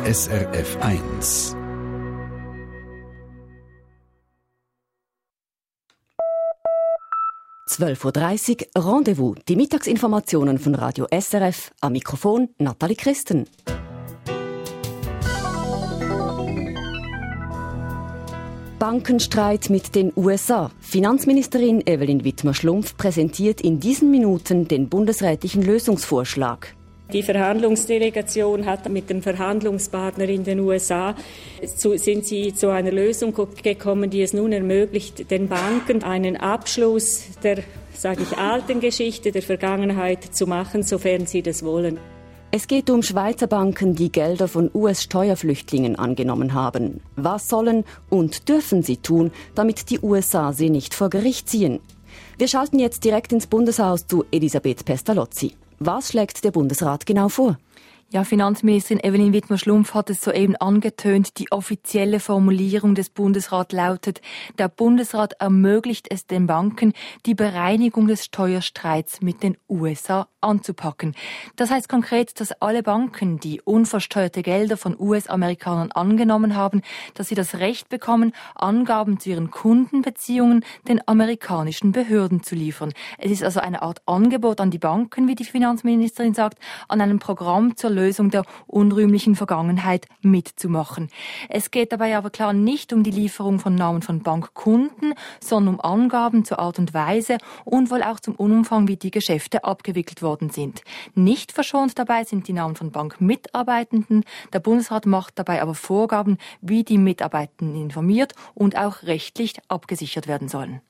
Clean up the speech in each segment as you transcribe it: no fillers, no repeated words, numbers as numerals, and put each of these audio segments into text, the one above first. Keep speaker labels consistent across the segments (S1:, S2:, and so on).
S1: SRF 1.
S2: «12:30 Uhr, Rendezvous», die Mittagsinformationen von Radio SRF. Am Mikrofon Nathalie Christen. Bankenstreit mit den USA. Finanzministerin Evelyn Wittmer-Schlumpf präsentiert in diesen Minuten den bundesrätlichen Lösungsvorschlag.
S3: Die Verhandlungsdelegation hat mit dem Verhandlungspartner in den USA sind sie zu einer Lösung gekommen, die es nun ermöglicht, den Banken einen Abschluss der, alten Geschichte, der Vergangenheit zu machen, sofern sie das wollen.
S2: Es geht um Schweizer Banken, die Gelder von US-Steuerflüchtlingen angenommen haben. Was sollen und dürfen sie tun, damit die USA sie nicht vor Gericht ziehen? Wir schalten jetzt direkt ins Bundeshaus zu Elisabeth Pestalozzi. Was schlägt der Bundesrat genau vor?
S4: Ja, Finanzministerin Evelyn Wittmer-Schlumpf hat es soeben angetönt. Die offizielle Formulierung des Bundesrats lautet, der Bundesrat ermöglicht es den Banken, die Bereinigung des Steuerstreits mit den USA anzupacken. Das heißt konkret, dass alle Banken, die unversteuerte Gelder von US-Amerikanern angenommen haben, dass sie das Recht bekommen, Angaben zu ihren Kundenbeziehungen den amerikanischen Behörden zu liefern. Es ist also eine Art Angebot an die Banken, wie die Finanzministerin sagt, an einem Programm zur Lösung der unrühmlichen Vergangenheit mitzumachen. Es geht dabei aber klar nicht um die Lieferung von Namen von Bankkunden, sondern um Angaben zur Art und Weise und wohl auch zum Umfang, wie die Geschäfte abgewickelt worden sind. Nicht verschont dabei sind die Namen von Bankmitarbeitenden. Der Bundesrat macht dabei aber Vorgaben, wie die Mitarbeitenden informiert und auch rechtlich abgesichert werden sollen.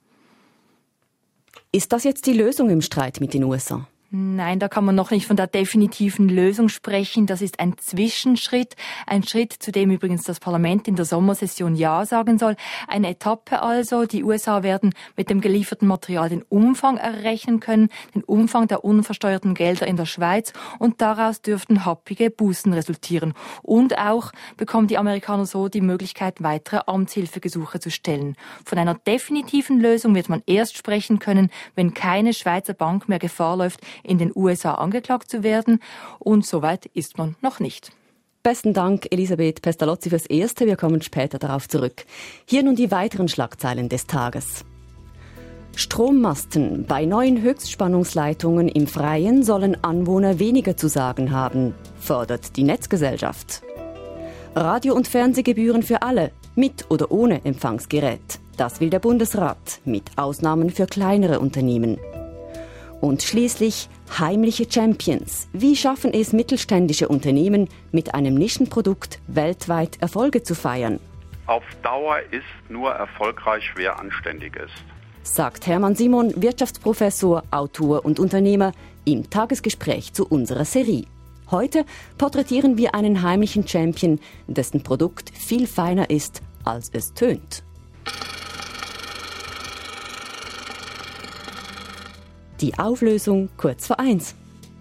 S2: Ist das jetzt die Lösung im Streit mit den USA?
S4: Nein, da kann man noch nicht von der definitiven Lösung sprechen. Das ist ein Zwischenschritt. Ein Schritt, zu dem übrigens das Parlament in der Sommersession Ja sagen soll. Eine Etappe also. Die USA werden mit dem gelieferten Material den Umfang errechnen können, den Umfang der unversteuerten Gelder in der Schweiz. Und daraus dürften happige Bußen resultieren. Und auch bekommen die Amerikaner so die Möglichkeit, weitere Amtshilfegesuche zu stellen. Von einer definitiven Lösung wird man erst sprechen können, wenn keine Schweizer Bank mehr Gefahr läuft, in den USA angeklagt zu werden. Und soweit ist man noch nicht.
S2: Besten Dank, Elisabeth Pestalozzi, fürs Erste. Wir kommen später darauf zurück. Hier nun die weiteren Schlagzeilen des Tages. Strommasten. Bei neuen Höchstspannungsleitungen im Freien sollen Anwohner weniger zu sagen haben, fordert die Netzgesellschaft. Radio- und Fernsehgebühren für alle, mit oder ohne Empfangsgerät. Das will der Bundesrat, mit Ausnahmen für kleinere Unternehmen. Und schließlich heimliche Champions. Wie schaffen es mittelständische Unternehmen, mit einem Nischenprodukt weltweit Erfolge zu feiern?
S5: Auf Dauer ist nur erfolgreich, wer anständig ist,
S2: sagt Hermann Simon, Wirtschaftsprofessor, Autor und Unternehmer, im Tagesgespräch zu unserer Serie. Heute porträtieren wir einen heimlichen Champion, dessen Produkt viel feiner ist, als es tönt. Die Auflösung kurz vor 1.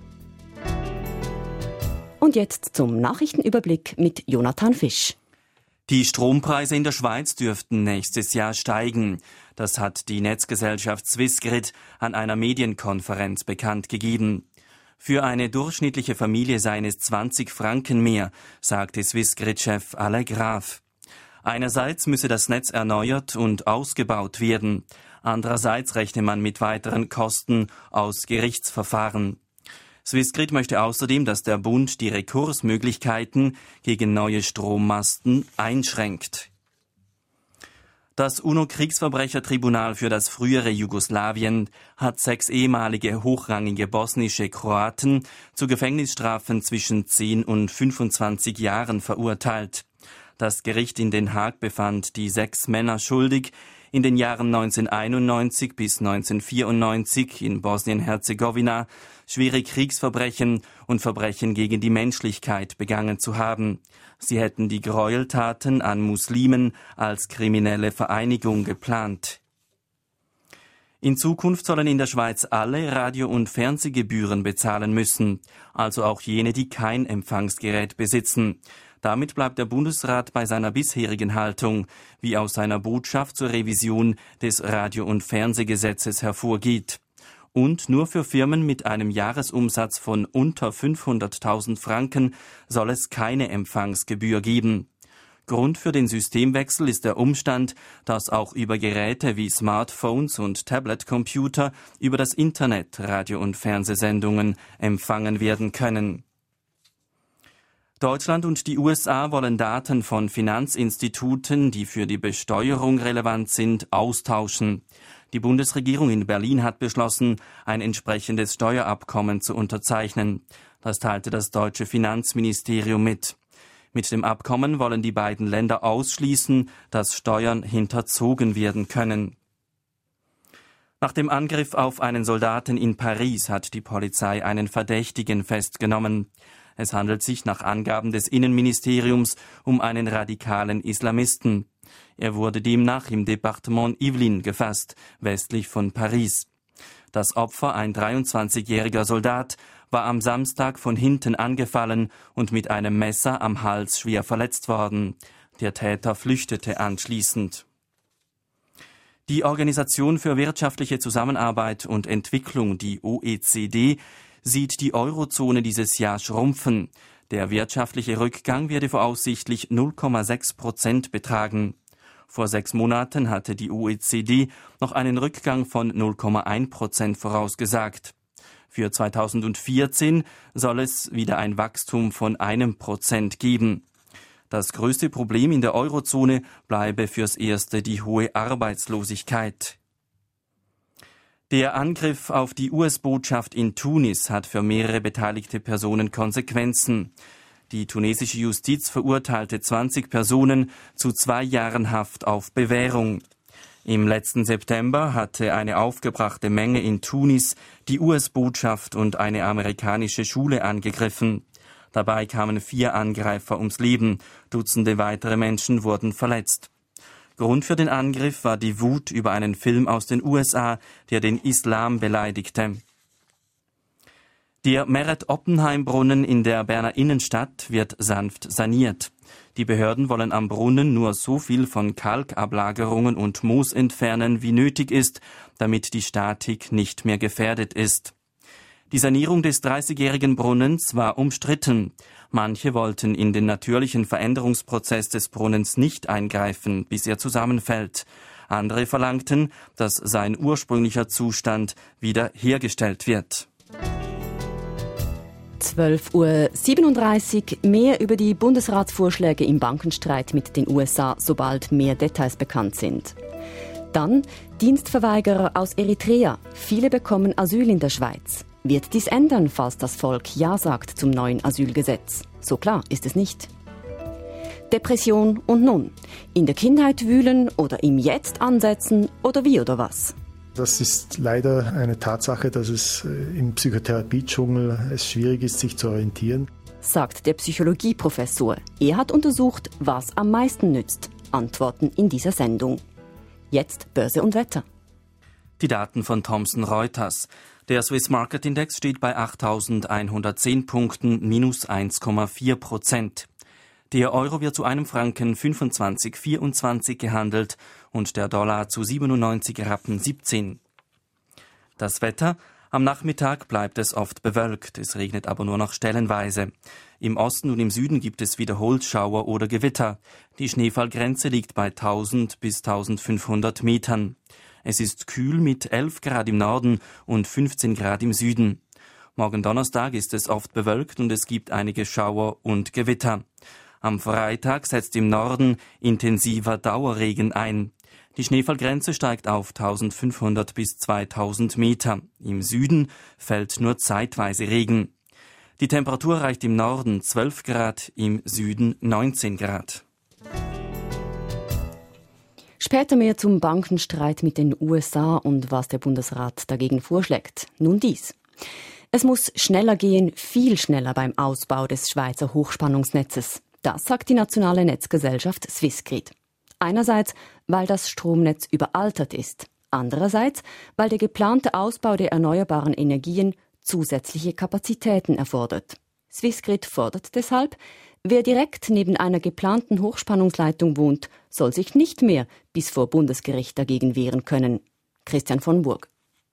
S2: Und jetzt zum Nachrichtenüberblick mit Jonathan Fisch.
S6: Die Strompreise in der Schweiz dürften nächstes Jahr steigen. Das hat die Netzgesellschaft Swissgrid an einer Medienkonferenz bekannt gegeben. Für eine durchschnittliche Familie seien es 20 Franken mehr, sagte Swissgrid-Chef Alain Graf. Einerseits müsse das Netz erneuert und ausgebaut werden. Andererseits rechne man mit weiteren Kosten aus Gerichtsverfahren. Swissgrid möchte außerdem, dass der Bund die Rekursmöglichkeiten gegen neue Strommasten einschränkt. Das UNO-Kriegsverbrechertribunal für das frühere Jugoslawien hat 6 ehemalige hochrangige bosnische Kroaten zu Gefängnisstrafen zwischen 10 und 25 Jahren verurteilt. Das Gericht in Den Haag befand die 6 Männer schuldig, in den Jahren 1991 bis 1994 in Bosnien-Herzegowina schwere Kriegsverbrechen und Verbrechen gegen die Menschlichkeit begangen zu haben. Sie hätten die Gräueltaten an Muslimen als kriminelle Vereinigung geplant. In Zukunft sollen in der Schweiz alle Radio- und Fernsehgebühren bezahlen müssen, also auch jene, die kein Empfangsgerät besitzen. Damit bleibt der Bundesrat bei seiner bisherigen Haltung, wie aus seiner Botschaft zur Revision des Radio- und Fernsehgesetzes hervorgeht. und nur für Firmen mit einem Jahresumsatz von unter 500.000 Franken soll es keine Empfangsgebühr geben. Grund für den Systemwechsel ist der Umstand, dass auch über Geräte wie Smartphones und Tablet-Computer über das Internet Radio- und Fernsehsendungen empfangen werden können. Deutschland und die USA wollen Daten von Finanzinstituten, die für die Besteuerung relevant sind, austauschen. Die Bundesregierung in Berlin hat beschlossen, ein entsprechendes Steuerabkommen zu unterzeichnen. Das teilte das deutsche Finanzministerium mit. Mit dem Abkommen wollen die beiden Länder ausschließen, dass Steuern hinterzogen werden können. Nach dem Angriff auf einen Soldaten in Paris hat die Polizei einen Verdächtigen festgenommen. Es handelt sich nach Angaben des Innenministeriums um einen radikalen Islamisten. Er wurde demnach im Departement Yvelines gefasst, westlich von Paris. Das Opfer, ein 23-jähriger Soldat, war am Samstag von hinten angefallen und mit einem Messer am Hals schwer verletzt worden. Der Täter flüchtete anschließend. Die Organisation für wirtschaftliche Zusammenarbeit und Entwicklung, die OECD, sieht die Eurozone dieses Jahr schrumpfen. Der wirtschaftliche Rückgang werde voraussichtlich 0,6% betragen. Vor 6 Monaten hatte die OECD noch einen Rückgang von 0,1% vorausgesagt. Für 2014 soll es wieder ein Wachstum von 1% geben. Das größte Problem in der Eurozone bleibe fürs Erste die hohe Arbeitslosigkeit. Der Angriff auf die US-Botschaft in Tunis hat für mehrere beteiligte Personen Konsequenzen. Die tunesische Justiz verurteilte 20 Personen zu 2 Jahren Haft auf Bewährung. Im letzten September hatte eine aufgebrachte Menge in Tunis die US-Botschaft und eine amerikanische Schule angegriffen. Dabei kamen 4 Angreifer ums Leben, Dutzende weitere Menschen wurden verletzt. Grund für den Angriff war die Wut über einen Film aus den USA, der den Islam beleidigte. Der Meret-Oppenheim-Brunnen in der Berner Innenstadt wird sanft saniert. Die Behörden wollen am Brunnen nur so viel von Kalkablagerungen und Moos entfernen, wie nötig ist, damit die Statik nicht mehr gefährdet ist. Die Sanierung des 30-jährigen Brunnens war umstritten. Manche wollten in den natürlichen Veränderungsprozess des Brunnens nicht eingreifen, bis er zusammenfällt. Andere verlangten, dass sein ursprünglicher Zustand wieder hergestellt wird.
S2: 12:37 Uhr. Mehr über die Bundesratsvorschläge im Bankenstreit mit den USA, sobald mehr Details bekannt sind. Dann Dienstverweigerer aus Eritrea. Viele bekommen Asyl in der Schweiz. Wird dies ändern, falls das Volk Ja sagt zum neuen Asylgesetz? So klar ist es nicht. Depression und nun. In der Kindheit wühlen oder im Jetzt ansetzen oder wie oder was?
S7: Das ist leider eine Tatsache, dass es im Psychotherapie-Dschungel schwierig ist, sich zu orientieren,
S2: sagt der Psychologieprofessor. Er hat untersucht, was am meisten nützt. Antworten in dieser Sendung. Jetzt Börse und Wetter.
S6: Die Daten von Thomson Reuters. Der Swiss Market Index steht bei 8.110 Punkten, minus 1,4%. Der Euro wird zu einem Franken 25,24 gehandelt und der Dollar zu 97,17 Rappen. Das Wetter: Am Nachmittag bleibt es oft bewölkt, es regnet aber nur noch stellenweise. Im Osten und im Süden gibt es wiederholt Schauer oder Gewitter. Die Schneefallgrenze liegt bei 1000 bis 1500 Metern. Es ist kühl mit 11 Grad im Norden und 15 Grad im Süden. Morgen Donnerstag ist es oft bewölkt und es gibt einige Schauer und Gewitter. Am Freitag setzt im Norden intensiver Dauerregen ein. Die Schneefallgrenze steigt auf 1500 bis 2000 Meter. Im Süden fällt nur zeitweise Regen. Die Temperatur erreicht im Norden 12 Grad, im Süden 19 Grad.
S2: Später mehr zum Bankenstreit mit den USA und was der Bundesrat dagegen vorschlägt. Nun dies. Es muss schneller gehen, viel schneller beim Ausbau des Schweizer Hochspannungsnetzes. Das sagt die nationale Netzgesellschaft Swissgrid. Einerseits, weil das Stromnetz überaltert ist. Andererseits, weil der geplante Ausbau der erneuerbaren Energien zusätzliche Kapazitäten erfordert. Swissgrid fordert deshalb, wer direkt neben einer geplanten Hochspannungsleitung wohnt, soll sich nicht mehr bis vor Bundesgericht dagegen wehren können. Christian von Burg.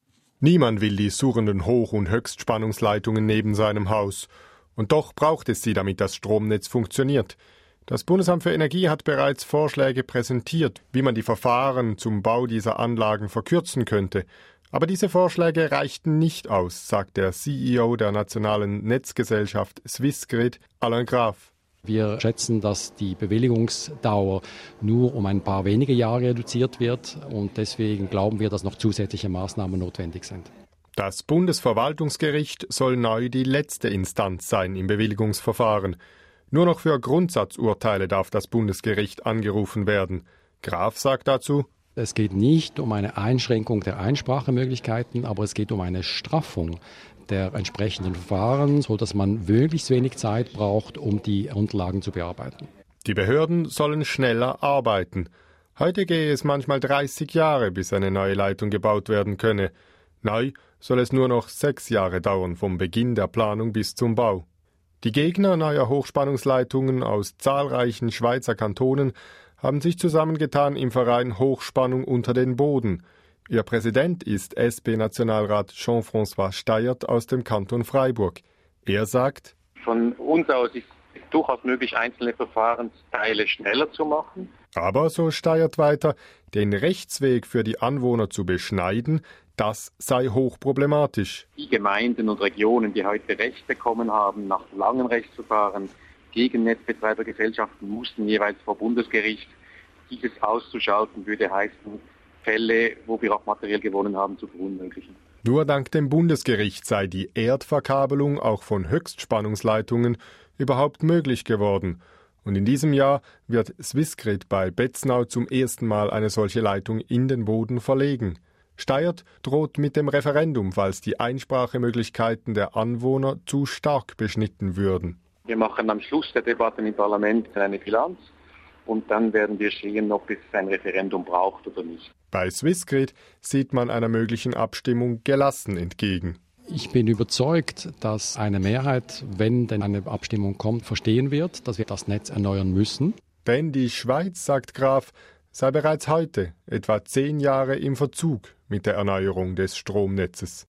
S8: Niemand will die surrenden Hoch- und Höchstspannungsleitungen neben seinem Haus. Und doch braucht es sie, damit das Stromnetz funktioniert. Das Bundesamt für Energie hat bereits Vorschläge präsentiert, wie man die Verfahren zum Bau dieser Anlagen verkürzen könnte. Aber diese Vorschläge reichten nicht aus, sagt der CEO der nationalen Netzgesellschaft Swissgrid, Alain Graf.
S9: Wir schätzen, dass die Bewilligungsdauer nur um ein paar wenige Jahre reduziert wird und deswegen glauben wir, dass noch zusätzliche Maßnahmen notwendig sind.
S8: Das Bundesverwaltungsgericht soll neu die letzte Instanz sein im Bewilligungsverfahren. Nur noch für Grundsatzurteile darf das Bundesgericht angerufen werden. Graf sagt dazu:
S9: Es geht nicht um eine Einschränkung der Einsprachemöglichkeiten, aber es geht um eine Straffung der entsprechenden Verfahren, sodass man möglichst wenig Zeit braucht, um die Unterlagen zu bearbeiten.
S8: Die Behörden sollen schneller arbeiten. Heute gehe es manchmal 30 Jahre, bis eine neue Leitung gebaut werden könne. Neu soll es nur noch 6 Jahre dauern, vom Beginn der Planung bis zum Bau. Die Gegner neuer Hochspannungsleitungen aus zahlreichen Schweizer Kantonen haben sich zusammengetan im Verein Hochspannung unter den Boden. Ihr Präsident ist SP-Nationalrat Jean-François Steyert aus dem Kanton Freiburg. Er sagt:
S10: Von uns aus ist es durchaus möglich, einzelne Verfahrensteile schneller zu machen.
S8: Aber, so Steyert weiter, den Rechtsweg für die Anwohner zu beschneiden, das sei hochproblematisch.
S10: Die Gemeinden und Regionen, die heute Recht bekommen haben, nach langen Rechtsverfahren gegen Netzbetreibergesellschaften, mussten jeweils vor Bundesgericht. Dieses auszuschalten würde heißen, Fälle, wo wir auch materiell gewonnen haben, zu verunmöglichen.
S8: Nur dank dem Bundesgericht sei die Erdverkabelung auch von Höchstspannungsleitungen überhaupt möglich geworden. Und in diesem Jahr wird Swissgrid bei Betznau zum ersten Mal eine solche Leitung in den Boden verlegen. Steyert droht mit dem Referendum, falls die Einsprachemöglichkeiten der Anwohner zu stark beschnitten würden.
S10: Wir machen am Schluss der Debatten im Parlament eine Bilanz und dann werden wir sehen, ob es ein Referendum braucht oder nicht.
S8: Bei Swissgrid sieht man einer möglichen Abstimmung gelassen entgegen.
S9: Ich bin überzeugt, dass eine Mehrheit, wenn denn eine Abstimmung kommt, verstehen wird, dass wir das Netz erneuern müssen.
S8: Denn die Schweiz, sagt Graf, sei bereits heute etwa 10 Jahre im Verzug mit der Erneuerung des Stromnetzes.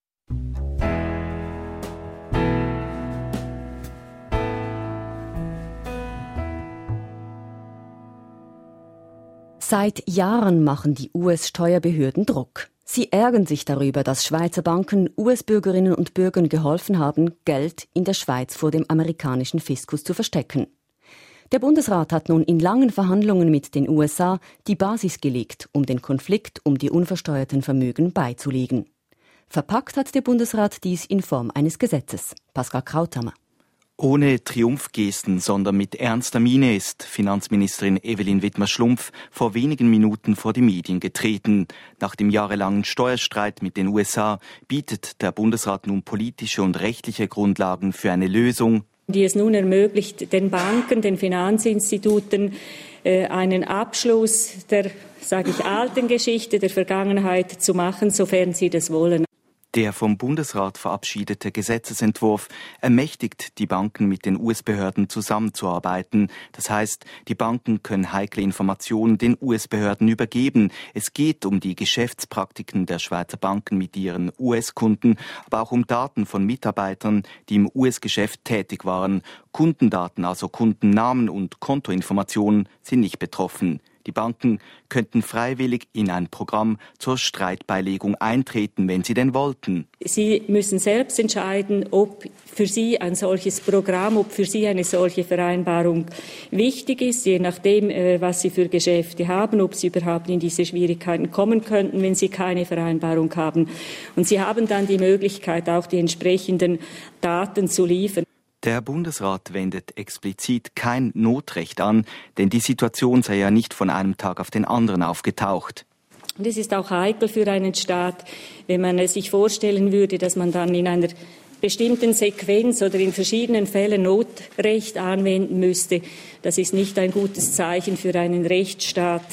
S2: Seit Jahren machen die US-Steuerbehörden Druck. Sie ärgern sich darüber, dass Schweizer Banken US-Bürgerinnen und Bürgern geholfen haben, Geld in der Schweiz vor dem amerikanischen Fiskus zu verstecken. Der Bundesrat hat nun in langen Verhandlungen mit den USA die Basis gelegt, um den Konflikt um die unversteuerten Vermögen beizulegen. Verpackt hat der Bundesrat dies in Form eines Gesetzes. Pascal Krauthammer.
S6: Ohne Triumphgesten, sondern mit ernster Miene ist Finanzministerin Evelyn Widmer-Schlumpf vor wenigen Minuten vor die Medien getreten. Nach dem jahrelangen Steuerstreit mit den USA bietet der Bundesrat nun politische und rechtliche Grundlagen für eine Lösung,
S3: die es nun ermöglicht, den Banken, den Finanzinstituten einen Abschluss der, alten Geschichte, der Vergangenheit zu machen, sofern sie das wollen.
S6: Der vom Bundesrat verabschiedete Gesetzesentwurf ermächtigt die Banken, mit den US-Behörden zusammenzuarbeiten. Das heißt, die Banken können heikle Informationen den US-Behörden übergeben. Es geht um die Geschäftspraktiken der Schweizer Banken mit ihren US-Kunden, aber auch um Daten von Mitarbeitern, die im US-Geschäft tätig waren. Kundendaten, also Kundennamen und Kontoinformationen, sind nicht betroffen. Die Banken könnten freiwillig in ein Programm zur Streitbeilegung eintreten, wenn sie denn wollten.
S3: Sie müssen selbst entscheiden, ob für Sie ein solches Programm, ob für Sie eine solche Vereinbarung wichtig ist, je nachdem, was Sie für Geschäfte haben, ob Sie überhaupt in diese Schwierigkeiten kommen könnten, wenn Sie keine Vereinbarung haben. Und Sie haben dann die Möglichkeit, auch die entsprechenden Daten zu liefern.
S6: Der Bundesrat wendet explizit kein Notrecht an, denn die Situation sei ja nicht von einem Tag auf den anderen aufgetaucht.
S3: Und es ist auch heikel für einen Staat, wenn man sich vorstellen würde, dass man dann in einer bestimmten Sequenz oder in verschiedenen Fällen Notrecht anwenden müsste. Das ist nicht ein gutes Zeichen für einen Rechtsstaat.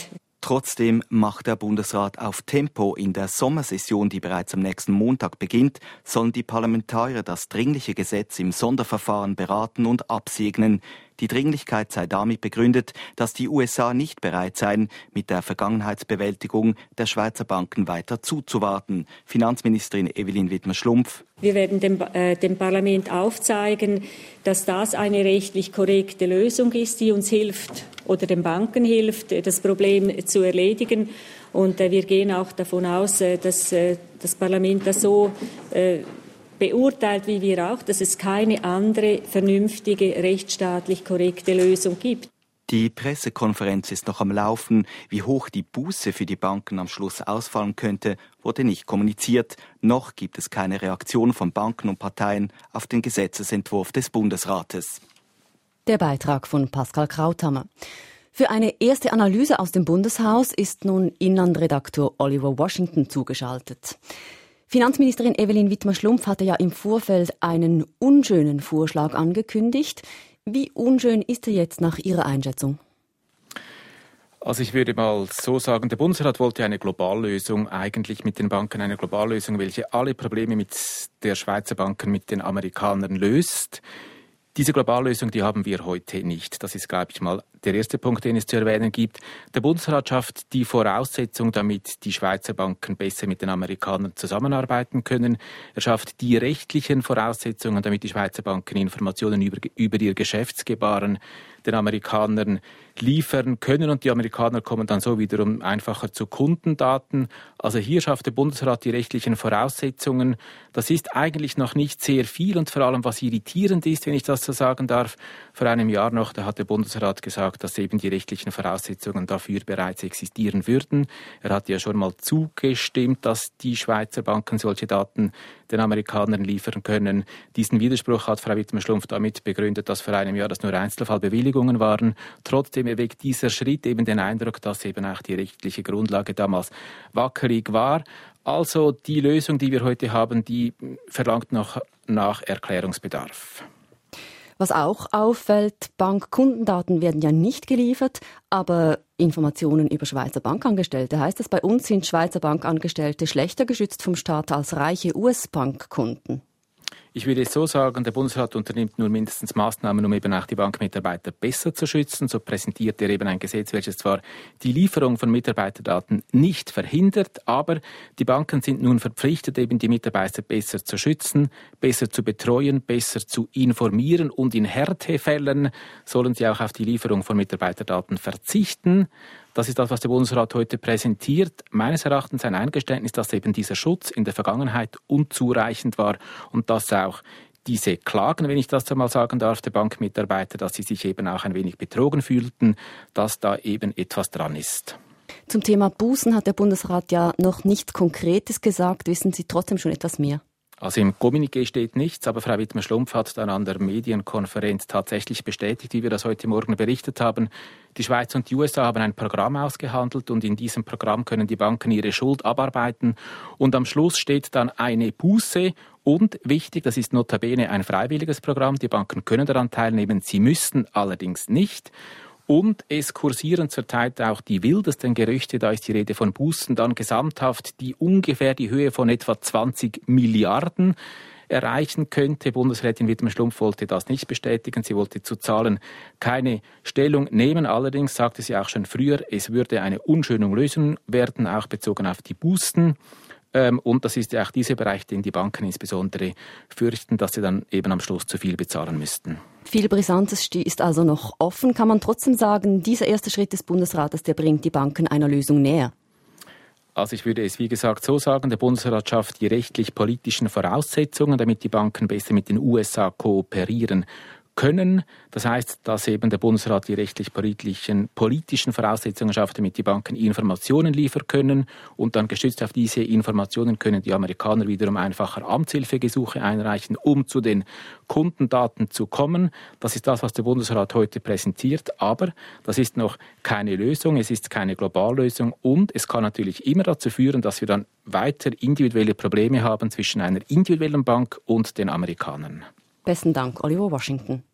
S11: Trotzdem macht der Bundesrat auf Tempo. In der Sommersession, die bereits am nächsten Montag beginnt, sollen die Parlamentarier das dringliche Gesetz im Sonderverfahren beraten und absegnen. Die Dringlichkeit sei damit begründet, dass die USA nicht bereit seien, mit der Vergangenheitsbewältigung der Schweizer Banken weiter zuzuwarten. Finanzministerin Evelyn Widmer-Schlumpf.
S3: Wir werden dem Parlament aufzeigen, dass das eine rechtlich korrekte Lösung ist, die uns hilft oder den Banken hilft, das Problem zu erledigen. Und wir gehen auch davon aus, dass das Parlament das so beurteilt, wie wir auch, dass es keine andere vernünftige, rechtsstaatlich korrekte Lösung gibt.
S11: Die Pressekonferenz ist noch am Laufen. Wie hoch die Buße für die Banken am Schluss ausfallen könnte, wurde nicht kommuniziert. Noch gibt es keine Reaktion von Banken und Parteien auf den Gesetzesentwurf des Bundesrates.
S2: Der Beitrag von Pascal Krauthammer. Für eine erste Analyse aus dem Bundeshaus ist nun Inlandredaktor Oliver Washington zugeschaltet. Finanzministerin Evelyn Widmer-Schlumpf hatte ja im Vorfeld einen unschönen Vorschlag angekündigt. Wie unschön ist er jetzt nach Ihrer Einschätzung?
S12: Also ich würde mal so sagen, der Bundesrat wollte eine Globallösung, eigentlich mit den Banken eine Globallösung, welche alle Probleme mit der Schweizer Banken mit den Amerikanern löst. Diese Globallösung, die haben wir heute nicht. Das ist, glaube ich, mal der erste Punkt, den es zu erwähnen gibt. Der Bundesrat schafft die Voraussetzung, damit die Schweizer Banken besser mit den Amerikanern zusammenarbeiten können. Er schafft die rechtlichen Voraussetzungen, damit die Schweizer Banken Informationen über ihr Geschäftsgebaren den Amerikanern liefern können und die Amerikaner kommen dann so wiederum einfacher zu Kundendaten. Also hier schafft der Bundesrat die rechtlichen Voraussetzungen. Das ist eigentlich noch nicht sehr viel und vor allem, was irritierend ist, wenn ich das so sagen darf, vor einem Jahr noch, da hat der Bundesrat gesagt, dass eben die rechtlichen Voraussetzungen dafür bereits existieren würden. Er hat ja schon mal zugestimmt, dass die Schweizer Banken solche Daten den Amerikanern liefern können. Diesen Widerspruch hat Frau Widmer-Schlumpf damit begründet, dass vor einem Jahr das nur Einzelfallbewilligungen waren. Trotzdem erweckt dieser Schritt eben den Eindruck, dass eben auch die rechtliche Grundlage damals wackelig war. Also die Lösung, die wir heute haben, die verlangt noch nach Erklärungsbedarf.
S2: Was auch auffällt, Bankkundendaten werden ja nicht geliefert, aber Informationen über Schweizer Bankangestellte. Heißt das, bei uns sind Schweizer Bankangestellte schlechter geschützt vom Staat als reiche US-Bankkunden?
S12: Ich würde es so sagen, der Bundesrat unternimmt nur mindestens Maßnahmen, um eben auch die Bankmitarbeiter besser zu schützen. So präsentiert er eben ein Gesetz, welches zwar die Lieferung von Mitarbeiterdaten nicht verhindert, aber die Banken sind nun verpflichtet, eben die Mitarbeiter besser zu schützen, besser zu betreuen, besser zu informieren und in Härtefällen sollen sie auch auf die Lieferung von Mitarbeiterdaten verzichten. Das ist das, was der Bundesrat heute präsentiert. Meines Erachtens ein Eingeständnis, dass eben dieser Schutz in der Vergangenheit unzureichend war und dass auch diese Klagen, wenn ich das einmal sagen darf, der Bankmitarbeiter, dass sie sich eben auch ein wenig betrogen fühlten, dass da eben etwas dran ist.
S2: Zum Thema Bußen hat der Bundesrat ja noch nichts Konkretes gesagt. Wissen Sie trotzdem schon etwas mehr?
S12: Also im Kommuniqué steht nichts, aber Frau Widmer-Schlumpf hat dann an der Medienkonferenz tatsächlich bestätigt, wie wir das heute Morgen berichtet haben. Die Schweiz und die USA haben ein Programm ausgehandelt und in diesem Programm können die Banken ihre Schuld abarbeiten. Und am Schluss steht dann eine Buße und wichtig, das ist notabene ein freiwilliges Programm. Die Banken können daran teilnehmen, sie müssten allerdings nicht. Und es kursieren zurzeit auch die wildesten Gerüchte, da ist die Rede von Bußen, dann gesamthaft, die ungefähr die Höhe von etwa 20 Milliarden erreichen könnte. Bundesrätin Widmer-Schlumpf wollte das nicht bestätigen. Sie wollte zu Zahlen keine Stellung nehmen. Allerdings sagte sie auch schon früher, es würde eine unschöne Lösung werden, auch bezogen auf die Bußen. Und das ist ja auch dieser Bereich, den die Banken insbesondere fürchten, dass sie dann eben am Schluss zu viel bezahlen müssten.
S2: Viel Brisantes ist also noch offen. Kann man trotzdem sagen, dieser erste Schritt des Bundesrates, der bringt die Banken einer Lösung näher?
S12: Also ich würde es, wie gesagt, so sagen, der Bundesrat schafft die rechtlich-politischen Voraussetzungen, damit die Banken besser mit den USA kooperieren können. Das heißt, dass eben der Bundesrat die rechtlich-politischen Voraussetzungen schafft, damit die Banken Informationen liefern können und dann gestützt auf diese Informationen können die Amerikaner wiederum einfacher Amtshilfegesuche einreichen, um zu den Kundendaten zu kommen. Das ist das, was der Bundesrat heute präsentiert, aber das ist noch keine Lösung, es ist keine Globallösung und es kann natürlich immer dazu führen, dass wir dann weiter individuelle Probleme haben zwischen einer individuellen Bank und den Amerikanern.
S2: Besten Dank, Oliver Washington.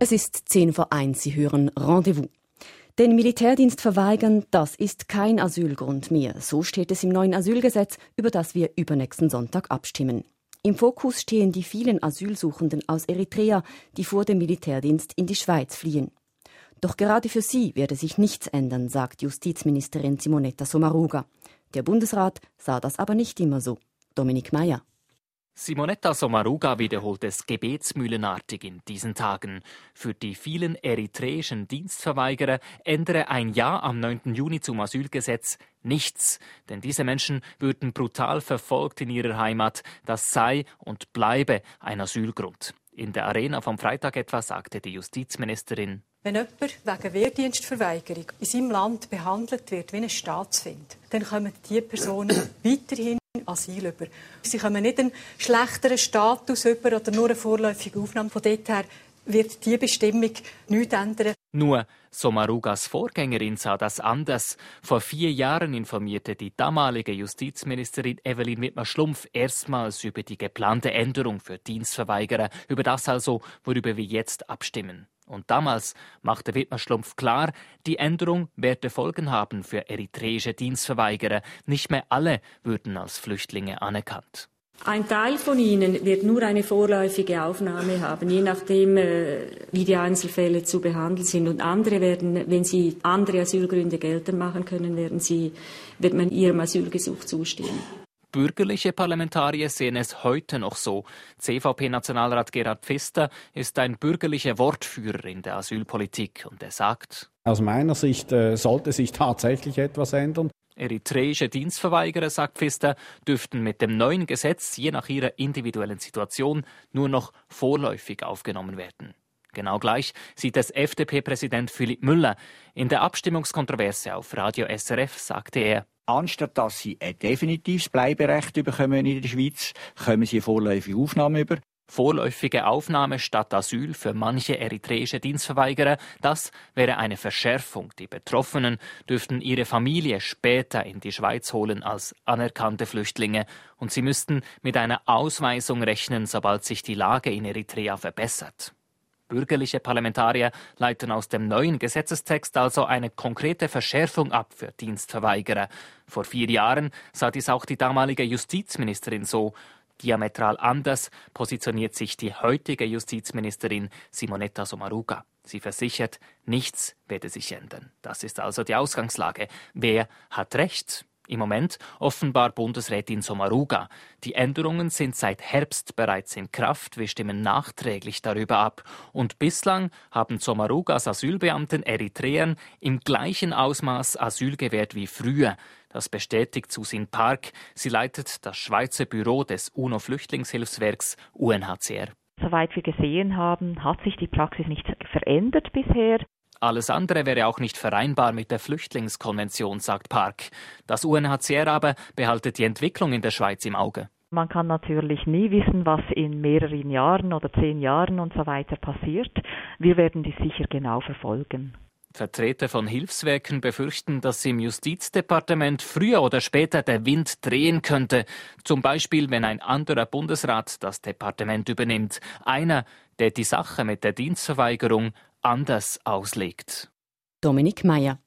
S2: Es ist 10:10, Sie hören Rendezvous. Den Militärdienst verweigern, das ist kein Asylgrund mehr. So steht es im neuen Asylgesetz, über das wir übernächsten Sonntag abstimmen. Im Fokus stehen die vielen Asylsuchenden aus Eritrea, die vor dem Militärdienst in die Schweiz fliehen. Doch gerade für sie werde sich nichts ändern, sagt Justizministerin Simonetta Sommaruga. Der Bundesrat sah das aber nicht immer so. Dominik Meyer.
S13: Simonetta Sommaruga wiederholt es gebetsmühlenartig in diesen Tagen. Für die vielen eritreischen Dienstverweigerer ändere ein Ja am 9. Juni zum Asylgesetz nichts. Denn diese Menschen würden brutal verfolgt in ihrer Heimat. Das sei und bleibe ein Asylgrund. In der Arena vom Freitag etwa sagte die Justizministerin:
S14: Wenn jemand wegen Wehrdienstverweigerung in seinem Land behandelt wird wie ein Staatsfeind, dann kommen diese Personen weiterhin Asyl über. Sie kommen nicht einen schlechteren Status über oder nur eine vorläufige Aufnahme. Von dort her wird diese Bestimmung nichts ändern.
S13: Nur Sommarugas Vorgängerin sah das anders. Vor 4 Jahren informierte die damalige Justizministerin Evelyn Widmer-Schlumpf erstmals über die geplante Änderung für Dienstverweigerer, über das also, worüber wir jetzt abstimmen. Und damals machte Widmer-Schlumpf klar, die Änderung werde Folgen haben für eritreische Dienstverweigerer. Nicht mehr alle würden als Flüchtlinge anerkannt.
S3: Ein Teil von ihnen wird nur eine vorläufige Aufnahme haben, je nachdem, wie die Einzelfälle zu behandeln sind. Und andere werden, wenn sie andere Asylgründe geltend machen können, wird man ihrem Asylgesuch zustimmen.
S13: Bürgerliche Parlamentarier sehen es heute noch so. CVP-Nationalrat Gerhard Pfister ist ein bürgerlicher Wortführer in der Asylpolitik und er sagt:
S15: Aus meiner Sicht sollte sich tatsächlich etwas ändern.
S13: Eritreische Dienstverweigerer, sagt Pfister, dürften mit dem neuen Gesetz je nach ihrer individuellen Situation nur noch vorläufig aufgenommen werden. Genau gleich sieht es FDP-Präsident Philipp Müller. In der Abstimmungskontroverse auf Radio SRF sagte er:
S16: Anstatt dass sie ein definitives Bleiberecht bekommen in der Schweiz, kommen sie eine vorläufige Aufnahme über.
S13: Vorläufige Aufnahme statt Asyl für manche eritreische Dienstverweigerer, das wäre eine Verschärfung. Die Betroffenen dürften ihre Familie später in die Schweiz holen als anerkannte Flüchtlinge und sie müssten mit einer Ausweisung rechnen, sobald sich die Lage in Eritrea verbessert. Bürgerliche Parlamentarier leiten aus dem neuen Gesetzestext also eine konkrete Verschärfung ab für Dienstverweigerer. Vor 4 Jahren sah dies auch die damalige Justizministerin so. Diametral anders positioniert sich die heutige Justizministerin Simonetta Sommaruga. Sie versichert, nichts werde sich ändern. Das ist also die Ausgangslage. Wer hat Recht? Im Moment offenbar Bundesrätin Sommaruga. Die Änderungen sind seit Herbst bereits in Kraft. Wir stimmen nachträglich darüber ab. Und bislang haben Sommarugas Asylbeamten Eritreern im gleichen Ausmaß Asyl gewährt wie früher. Das bestätigt Susin Park. Sie leitet das Schweizer Büro des UNO-Flüchtlingshilfswerks UNHCR.
S17: Soweit wir gesehen haben, hat sich die Praxis nicht verändert bisher.
S13: Alles andere wäre auch nicht vereinbar mit der Flüchtlingskonvention, sagt Park. Das UNHCR aber behaltet die Entwicklung in der Schweiz im Auge.
S17: Man kann natürlich nie wissen, was in mehreren Jahren oder 10 Jahren und so weiter passiert. Wir werden dies sicher genau verfolgen.
S13: Vertreter von Hilfswerken befürchten, dass im Justizdepartement früher oder später der Wind drehen könnte. Zum Beispiel, wenn ein anderer Bundesrat das Departement übernimmt. Einer, der die Sache mit der Dienstverweigerung anders auslegt.
S2: Dominik Meyer.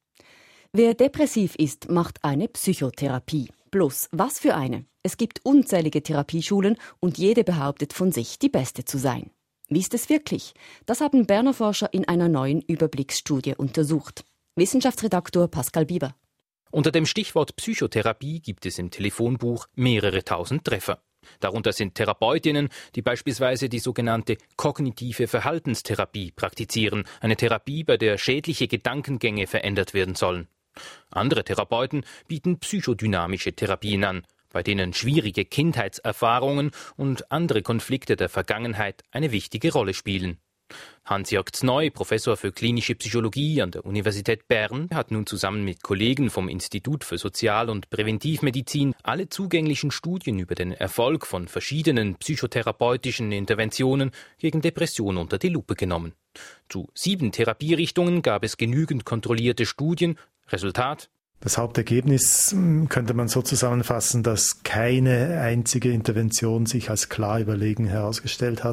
S2: Wer depressiv ist, macht eine Psychotherapie. Bloß, was für eine? Es gibt unzählige Therapieschulen und jede behauptet von sich, die beste zu sein. Wie ist es wirklich? Das haben Berner Forscher in einer neuen Überblicksstudie untersucht. Wissenschaftsredaktor Pascal Bieber.
S18: Unter dem Stichwort Psychotherapie gibt es im Telefonbuch mehrere tausend Treffer. Darunter sind Therapeutinnen, die beispielsweise die sogenannte kognitive Verhaltenstherapie praktizieren, eine Therapie, bei der schädliche Gedankengänge verändert werden sollen. Andere Therapeuten bieten psychodynamische Therapien an, bei denen schwierige Kindheitserfahrungen und andere Konflikte der Vergangenheit eine wichtige Rolle spielen. Hans-Jörg Zneu, Professor für klinische Psychologie an der Universität Bern, hat nun zusammen mit Kollegen vom Institut für Sozial- und Präventivmedizin alle zugänglichen Studien über den Erfolg von verschiedenen psychotherapeutischen Interventionen gegen Depression unter die Lupe genommen. Zu 7 Therapierichtungen gab es genügend kontrollierte Studien. Resultat:
S7: Das Hauptergebnis könnte man so zusammenfassen, dass keine einzige Intervention sich als klar überlegen herausgestellt hat.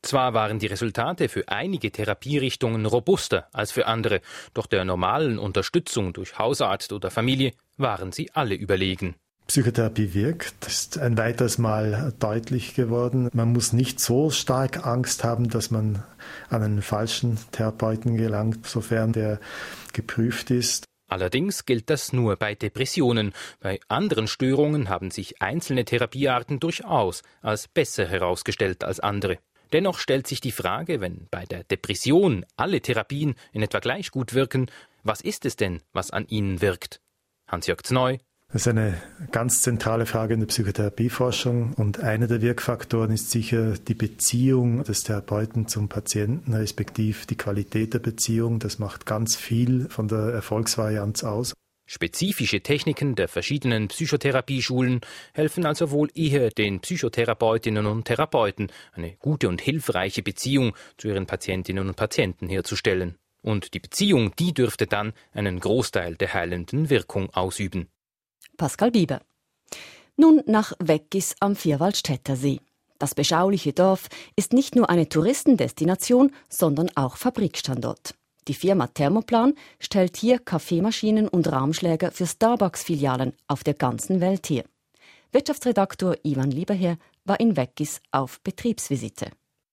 S18: Zwar waren die Resultate für einige Therapierichtungen robuster als für andere, doch der normalen Unterstützung durch Hausarzt oder Familie waren sie alle überlegen.
S7: Psychotherapie wirkt, ist ein weiteres Mal deutlich geworden. Man muss nicht so stark Angst haben, dass man an einen falschen Therapeuten gelangt, sofern der geprüft ist.
S18: Allerdings gilt das nur bei Depressionen. Bei anderen Störungen haben sich einzelne Therapiearten durchaus als besser herausgestellt als andere. Dennoch stellt sich die Frage, wenn bei der Depression alle Therapien in etwa gleich gut wirken, was ist es denn, was an ihnen wirkt? Hans-Jörg Zneu.
S7: Das ist eine ganz zentrale Frage in der Psychotherapieforschung und einer der Wirkfaktoren ist sicher die Beziehung des Therapeuten zum Patienten, respektive die Qualität der Beziehung. Das macht ganz viel von der Erfolgsvarianz aus.
S18: Spezifische Techniken der verschiedenen Psychotherapieschulen helfen also wohl eher den Psychotherapeutinnen und Therapeuten, eine gute und hilfreiche Beziehung zu ihren Patientinnen und Patienten herzustellen. Und die Beziehung, die dürfte dann einen Großteil der heilenden Wirkung ausüben.
S2: Pascal Bieber. Nun nach Weggis am Vierwaldstätter See. Das beschauliche Dorf ist nicht nur eine Touristendestination, sondern auch Fabrikstandort. Die Firma Thermoplan stellt hier Kaffeemaschinen und Rahmschläger für Starbucks-Filialen auf der ganzen Welt her. Wirtschaftsredaktor Ivan Lieberherr war in Weggis auf Betriebsvisite.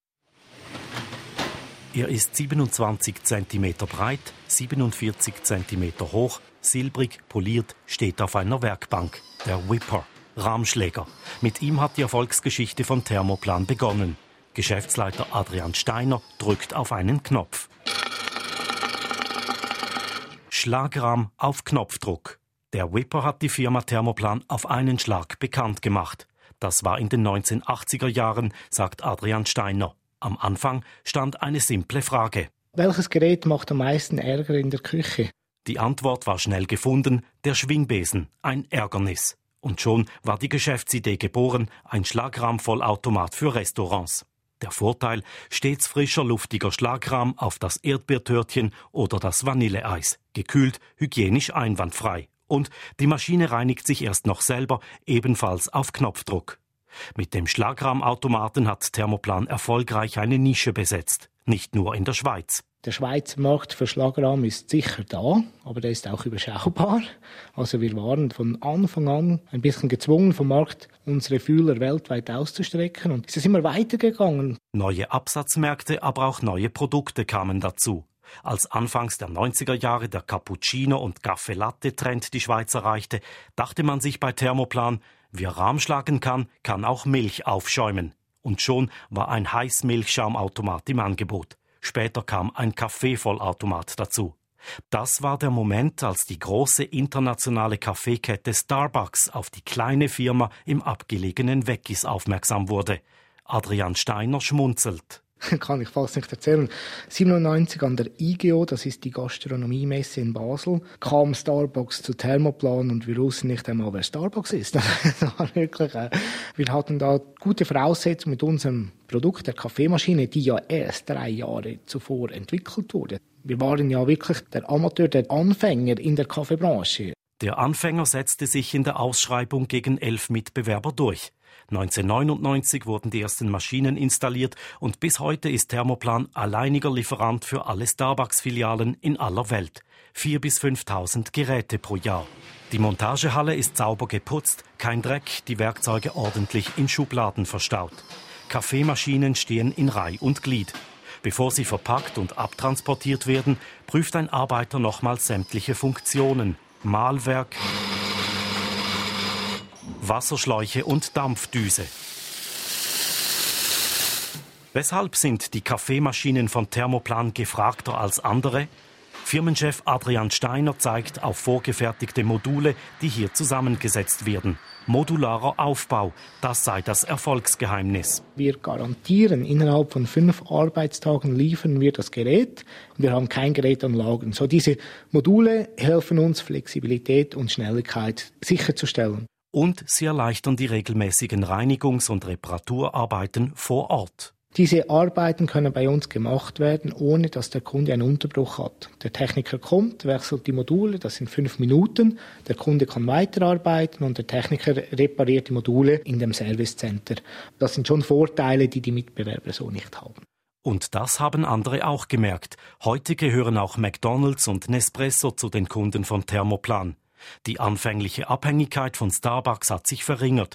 S19: Er ist 27 cm breit, 47 cm hoch, silbrig, poliert, steht auf einer Werkbank. Der Whipper, Rahmschläger. Mit ihm hat die Erfolgsgeschichte von Thermoplan begonnen. Geschäftsleiter Adrian Steiner drückt auf einen Knopf. Schlagrahm auf Knopfdruck. Der Whipper hat die Firma Thermoplan auf einen Schlag bekannt gemacht. Das war in den 1980er Jahren, sagt Adrian Steiner. Am Anfang stand eine simple Frage.
S20: Welches Gerät macht am meisten Ärger in der Küche?
S19: Die Antwort war schnell gefunden, der Schwingbesen, ein Ärgernis. Und schon war die Geschäftsidee geboren, ein Schlagrahm-Vollautomat für Restaurants. Der Vorteil, stets frischer, luftiger Schlagrahm auf das Erdbeertörtchen oder das Vanilleeis. Gekühlt, hygienisch einwandfrei. Und die Maschine reinigt sich erst noch selber, ebenfalls auf Knopfdruck. Mit dem Schlagrahmautomaten hat Thermoplan erfolgreich eine Nische besetzt. Nicht nur in der Schweiz.
S20: Der Schweizer Markt für Schlagrahm ist sicher da, aber der ist auch überschaubar. Also wir waren von Anfang an ein bisschen gezwungen, vom Markt unsere Fühler weltweit auszustrecken und es ist immer weitergegangen.
S19: Neue Absatzmärkte, aber auch neue Produkte kamen dazu. Als anfangs der 90er Jahre der Cappuccino- und Kaffee-Latte-Trend die Schweiz erreichte, dachte man sich bei Thermoplan, wer Rahm schlagen kann, kann auch Milch aufschäumen. Und schon war ein Heißmilchschaumautomat im Angebot. Später kam ein Kaffeevollautomat dazu. Das war der Moment, als die große internationale Kaffeekette Starbucks auf die kleine Firma im abgelegenen Weggis aufmerksam wurde. Adrian Steiner schmunzelt.
S20: Kann ich fast nicht erzählen. 1997 an der IGO, das ist die Gastronomiemesse in Basel, kam Starbucks zu Thermoplan und wir wussten nicht einmal, wer Starbucks ist. Das war wirklich, wir hatten da gute Voraussetzungen mit unserem Produkt, der Kaffeemaschine, die ja erst 3 Jahre zuvor entwickelt wurde. Wir waren ja wirklich der Amateur, der Anfänger in der Kaffeebranche.
S19: Der Anfänger setzte sich in der Ausschreibung gegen 11 Mitbewerber durch. 1999 wurden die ersten Maschinen installiert und bis heute ist Thermoplan alleiniger Lieferant für alle Starbucks-Filialen in aller Welt. 4.000 bis 5.000 Geräte pro Jahr. Die Montagehalle ist sauber geputzt, kein Dreck, die Werkzeuge ordentlich in Schubladen verstaut. Kaffeemaschinen stehen in Reih und Glied. Bevor sie verpackt und abtransportiert werden, prüft ein Arbeiter nochmals sämtliche Funktionen. Mahlwerk, Wasserschläuche und Dampfdüse. Weshalb sind die Kaffeemaschinen von Thermoplan gefragter als andere? Firmenchef Adrian Steiner zeigt auf vorgefertigte Module, die hier zusammengesetzt werden. Modularer Aufbau, das sei das Erfolgsgeheimnis.
S20: Wir garantieren, innerhalb von 5 Arbeitstagen liefern wir das Gerät. Wir haben kein Gerät an Lager. So, diese Module helfen uns, Flexibilität und Schnelligkeit sicherzustellen.
S19: Und sie erleichtern die regelmäßigen Reinigungs- und Reparaturarbeiten vor Ort.
S20: Diese Arbeiten können bei uns gemacht werden, ohne dass der Kunde einen Unterbruch hat. Der Techniker kommt, wechselt die Module, das sind 5 Minuten. Der Kunde kann weiterarbeiten und der Techniker repariert die Module in dem Service Center. Das sind schon Vorteile, die die Mitbewerber so nicht haben.
S19: Und das haben andere auch gemerkt. Heute gehören auch McDonald's und Nespresso zu den Kunden von Thermoplan. Die anfängliche Abhängigkeit von Starbucks hat sich verringert.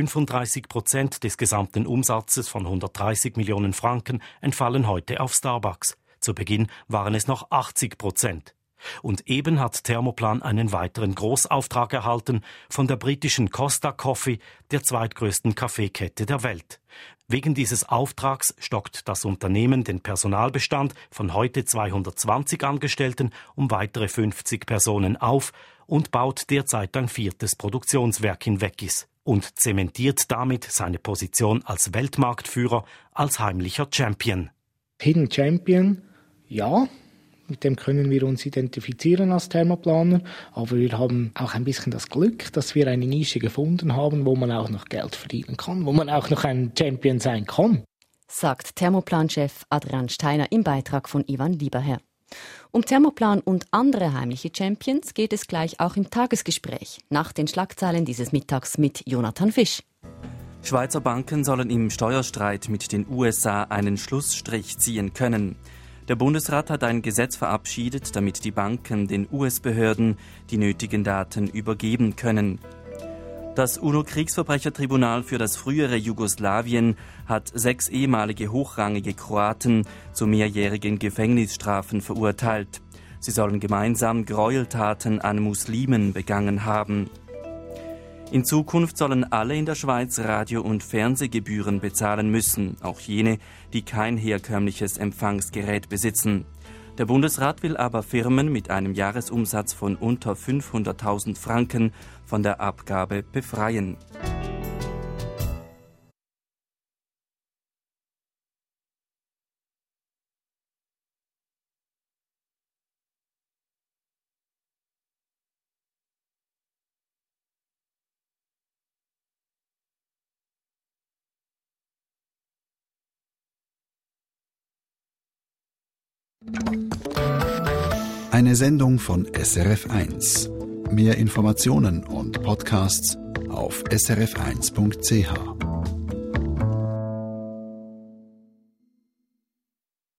S19: 35% des gesamten Umsatzes von 130 Millionen Franken entfallen heute auf Starbucks. Zu Beginn waren es noch 80%. Und eben hat Thermoplan einen weiteren Großauftrag erhalten von der britischen Costa Coffee, der zweitgrößten Kaffeekette der Welt. Wegen dieses Auftrags stockt das Unternehmen den Personalbestand von heute 220 Angestellten um weitere 50 Personen auf und baut derzeit ein 4. Produktionswerk in Weggis und zementiert damit seine Position als Weltmarktführer, als heimlicher Champion.
S20: Hidden Champion, ja, mit dem können wir uns identifizieren als Thermoplaner, aber wir haben auch ein bisschen das Glück, dass wir eine Nische gefunden haben, wo man auch noch Geld verdienen kann, wo man auch noch ein Champion sein kann.
S2: Sagt Thermoplan-Chef Adrian Steiner im Beitrag von Ivan Lieberherr. Um Thermoplan und andere heimliche Champions geht es gleich auch im Tagesgespräch, nach den Schlagzeilen dieses Mittags mit Jonathan Fisch.
S6: Schweizer Banken sollen im Steuerstreit mit den USA einen Schlussstrich ziehen können. Der Bundesrat hat ein Gesetz verabschiedet, damit die Banken den US-Behörden die nötigen Daten übergeben können. Das UNO-Kriegsverbrechertribunal für das frühere Jugoslawien hat 6 ehemalige hochrangige Kroaten zu mehrjährigen Gefängnisstrafen verurteilt. Sie sollen gemeinsam Gräueltaten an Muslimen begangen haben. In Zukunft sollen alle in der Schweiz Radio- und Fernsehgebühren bezahlen müssen, auch jene, die kein herkömmliches Empfangsgerät besitzen. Der Bundesrat will aber Firmen mit einem Jahresumsatz von unter 500.000 Franken von der Abgabe befreien.
S1: Eine Sendung von SRF1. Mehr Informationen und Podcasts auf srf1.ch.